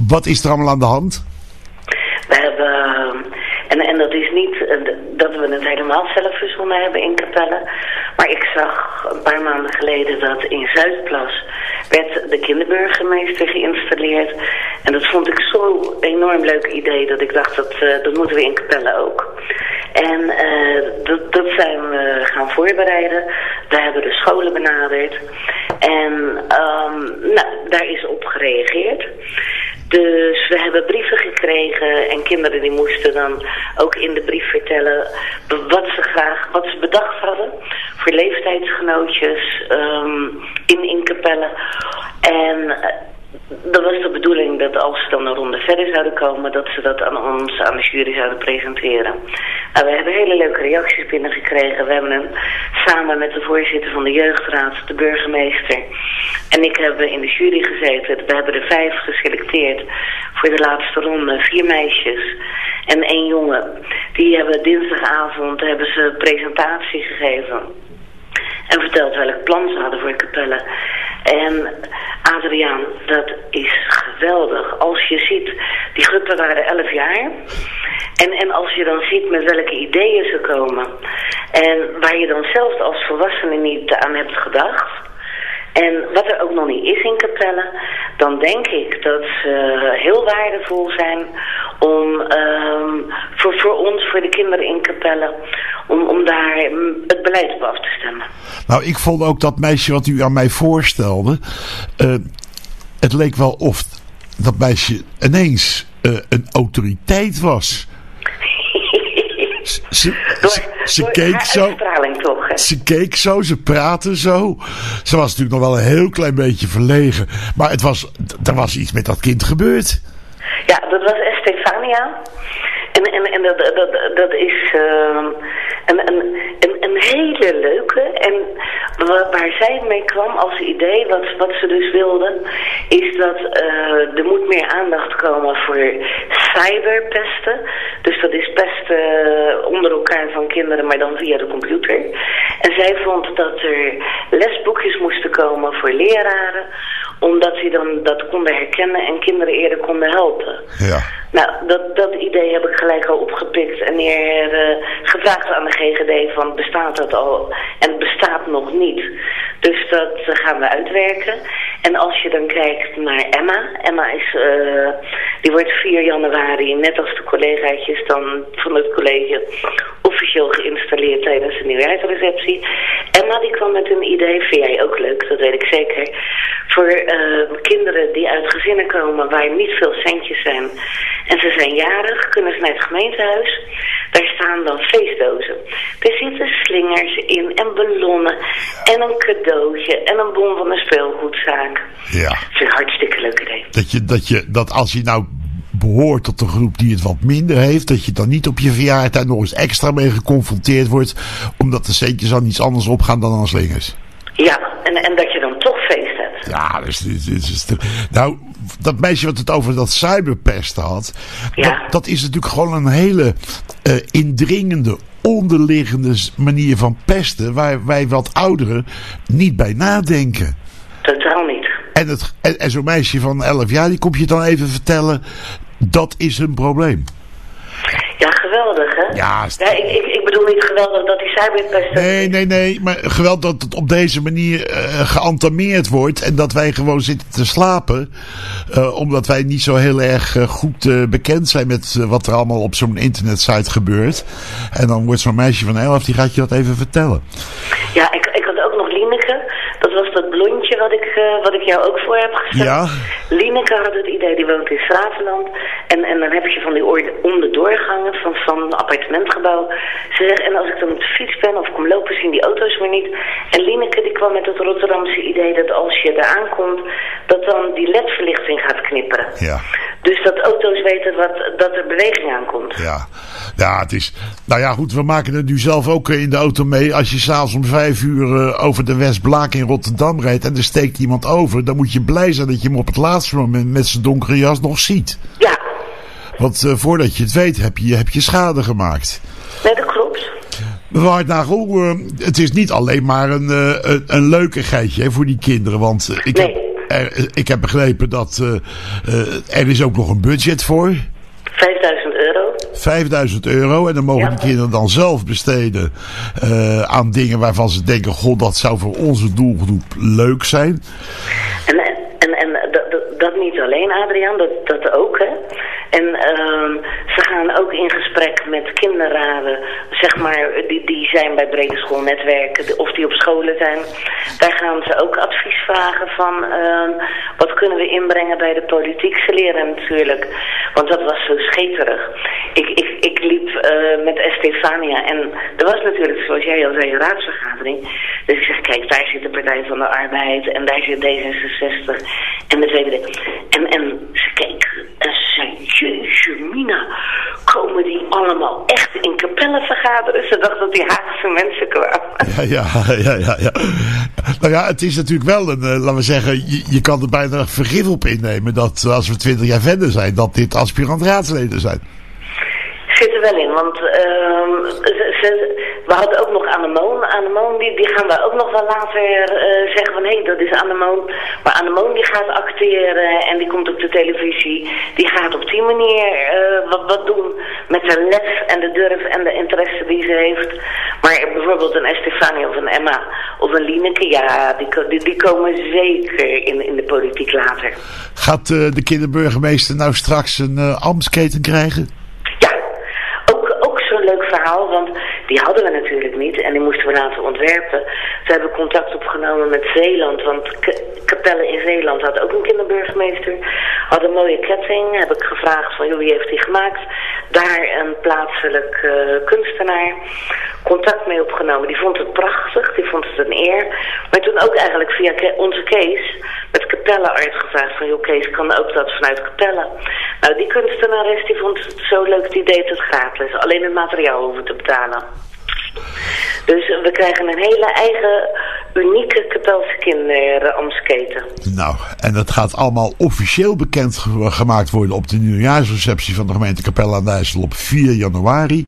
Wat is er allemaal aan de hand? We hebben, en dat is niet dat we het helemaal zelf verzonnen hebben in Capelle. Maar ik zag een paar maanden geleden dat in Zuidplas werd de kinderburgemeester geïnstalleerd. En dat vond ik zo'n enorm leuk idee dat ik dacht dat moeten we in Capelle ook. En dat zijn we gaan voorbereiden. We hebben de scholen benaderd. En daar is op gereageerd. Dus we hebben brieven gekregen en kinderen die moesten dan ook in de brief vertellen wat ze bedacht hadden voor leeftijdsgenootjes in Capelle. En dat was de bedoeling dat als ze dan een ronde verder zouden komen, dat ze dat aan ons, aan de jury zouden presenteren. We hebben hele leuke reacties binnengekregen. We hebben hem samen met de voorzitter van de jeugdraad, de burgemeester en ik hebben in de jury gezeten. We hebben er 5 geselecteerd voor de laatste ronde. 4 meisjes en 1 jongen. Die hebben dinsdagavond een presentatie gegeven en verteld welk plan ze hadden voor Capelle. En Adriaan, dat is geweldig. Als je ziet, die groepen waren 11 jaar. En als je dan ziet met welke ideeën ze komen. En waar je dan zelfs als volwassene niet aan hebt gedacht. En wat er ook nog niet is in Capelle, dan denk ik dat ze heel waardevol zijn om voor ons, voor de kinderen in Capelle, om daar het beleid op af te stemmen. Nou, ik vond ook dat meisje wat u aan mij voorstelde, het leek wel of dat meisje ineens een autoriteit was. Ze keek zo. Toch, ze keek zo, ze praatte zo. Ze was natuurlijk nog wel een heel klein beetje verlegen. Maar er was iets met dat kind gebeurd. Ja, dat was Estefania. En dat is een hele leuke. En waar zij mee kwam als idee, wat ze dus wilde, is dat er moet meer aandacht komen voor cyberpesten. Dus dat is pesten onder elkaar van kinderen, maar dan via de computer. En zij vond dat er lesboekjes moesten komen voor leraren, omdat die dan dat konden herkennen en kinderen eerder konden helpen. Ja. Nou, dat idee heb ik gelijk al opgepikt en gevraagd aan de GGD van bestaat dat al? En het bestaat nog niet. Dus dat gaan we uitwerken. En als je dan kijkt naar Emma is, die wordt 4 januari, net als de collegaatjes dan van het college, officieel geïnstalleerd tijdens de nieuwjaarsreceptie. Emma die kwam met een idee, vind jij ook leuk, dat weet ik zeker, voor kinderen die uit gezinnen komen waar niet veel centjes zijn. En ze zijn jarig, kunnen ze naar het gemeentehuis. Daar staan dan feestdozen. Er zitten slingers in en ballonnen en een cadeautje en een bon van een speelgoedzaak. Ja. Dat vind ik een hartstikke leuk idee. Dat als je nou behoort tot een groep die het wat minder heeft, dat je dan niet op je verjaardag nog eens extra mee geconfronteerd wordt, omdat de centjes aan iets anders opgaan dan aan slingers. Ja, en dat je dan toch feest hebt. Ja, nou, dat meisje wat het over dat cyberpesten had, ja. dat is natuurlijk gewoon een hele indringende, onderliggende manier van pesten, waar wij wat ouderen niet bij nadenken. Totaal niet. En zo'n meisje van 11 jaar, die komt je dan even vertellen, dat is een probleem. Ja, geweldig, hè? Ja, ik bedoel niet geweldig dat die cyberpesten... Nee, maar geweldig dat het op deze manier geantameerd wordt en dat wij gewoon zitten te slapen, omdat wij niet zo heel erg goed bekend zijn met wat er allemaal op zo'n internetsite gebeurt. En dan wordt zo'n meisje van 11, die gaat je dat even vertellen. Ja, ik had ook nog Lieneke. Dat was dat blondje wat ik jou ook voor heb gesteld. Ja. Lieneke had het idee, die woont in Stratenland. En dan heb je van die om de doorgangen van een appartementgebouw. Ze zegt, en als ik dan op de fiets ben of kom lopen, zien die auto's weer niet. En Lieneke die kwam met het Rotterdamse idee dat als je daar aankomt, dat dan die ledverlichting gaat knipperen. Ja. Dus dat auto's weten dat er beweging aankomt. Ja, het is... Nou ja, goed, we maken het nu zelf ook in de auto mee. Als je s'avonds om 5 uur over de Westblaak in Rotterdam rijdt en er steekt iemand over, dan moet je blij zijn dat je hem op het laatste moment met zijn donkere jas nog ziet. Ja. Want voordat je het weet heb je schade gemaakt. Nee, dat klopt. Mevrouw Nagel, het is niet alleen maar een leukigheidje voor die kinderen. Want ik heb begrepen dat er is ook nog een budget voor. €5.000. En dan mogen de kinderen dan zelf besteden aan dingen waarvan ze denken, god, dat zou voor onze doelgroep leuk zijn. En dat niet alleen, Adriaan, dat ook, hè. En ze gaan ook in gesprek met kinderraden, zeg maar, die zijn bij brede schoolnetwerken of die op scholen zijn. Daar gaan ze ook advies vragen van wat kunnen we inbrengen bij de politiek. Ze leren natuurlijk, want dat was zo scheterig. Ik liep met Estefania en er was natuurlijk, zoals jij al zei, een raadsvergadering. Dus ik zeg, kijk, daar zit de Partij van de Arbeid en daar zit D66 en de VVD. En ze keek en ze zei, jeetje mina, komen die allemaal echt in Capelle vergaderen? Ze dacht dat die Haagse mensen kwamen. Ja. Nou ja, het is natuurlijk wel een, laten we zeggen, je kan er bijna vergif op innemen dat als we 20 jaar verder zijn, dat dit aspirant-raadsleden zijn. Zit er wel in, want we hadden ook nog Annemoon. Annemoon die gaan we ook nog wel later zeggen van hé, dat is Annemoon. Maar Annemoon die gaat acteren en die komt op de televisie. Die gaat op die manier wat doen met de lef en de durf en de interesse die ze heeft. Maar bijvoorbeeld een Estefania of een Emma of een Lieneke, ja, die komen zeker in de politiek later. Gaat de kinderburgemeester nou straks een ambtsketen krijgen? Leuk verhaal, want die hadden we natuurlijk niet en die moesten we laten ontwerpen. Ze hebben contact opgenomen met Zeeland, want Capelle in Zeeland had ook een kinderburgemeester. Had een mooie ketting, heb ik gevraagd van joh, wie heeft die gemaakt? Daar een plaatselijk kunstenaar. Contact mee opgenomen, die vond het prachtig, die vond het een eer. Maar toen ook eigenlijk via onze Kees met Capelle uitgevraagd van joh, Kees, kan ook dat vanuit Capelle? Nou, die kunstenares die vond het zo leuk, die deed het gratis. Alleen het materiaal hoeven te betalen. Dus we krijgen een hele eigen, unieke Capelse kinderamtsketen. Nou, en dat gaat allemaal officieel bekend gemaakt worden op de nieuwjaarsreceptie van de gemeente Capelle aan de IJssel op 4 januari.